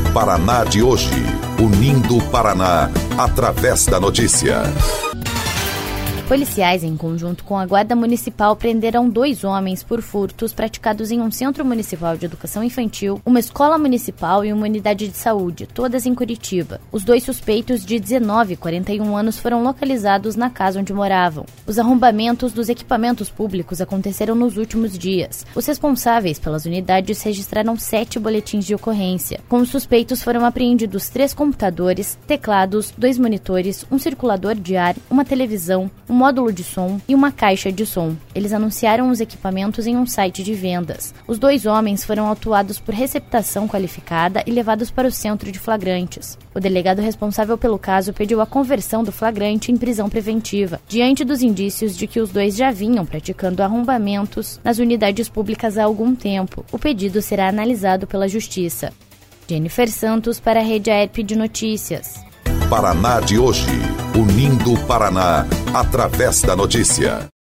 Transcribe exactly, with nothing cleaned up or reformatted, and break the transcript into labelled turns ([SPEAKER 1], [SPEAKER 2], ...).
[SPEAKER 1] Paraná de hoje, unindo o Paraná através da notícia.
[SPEAKER 2] Policiais, em conjunto com a Guarda Municipal, prenderam dois homens por furtos praticados em um centro municipal de educação infantil, uma escola municipal e uma unidade de saúde, todas em Curitiba. Os dois suspeitos, de dezenove e quarenta e um anos, foram localizados na casa onde moravam. Os arrombamentos dos equipamentos públicos aconteceram nos últimos dias. Os responsáveis pelas unidades registraram sete boletins de ocorrência. Com os suspeitos foram apreendidos três computadores, teclados, dois monitores, um circulador de ar, uma televisão, um módulo de som e uma caixa de som. Eles anunciaram os equipamentos em um site de vendas. Os dois homens foram autuados por receptação qualificada e levados para o centro de flagrantes. O delegado responsável pelo caso pediu a conversão do flagrante em prisão preventiva, diante dos indícios de que os dois já vinham praticando arrombamentos nas unidades públicas há algum tempo. O pedido será analisado pela Justiça. Jennifer Santos para a Rede A E R P de Notícias.
[SPEAKER 1] Paraná de hoje, unindo o Paraná através da notícia.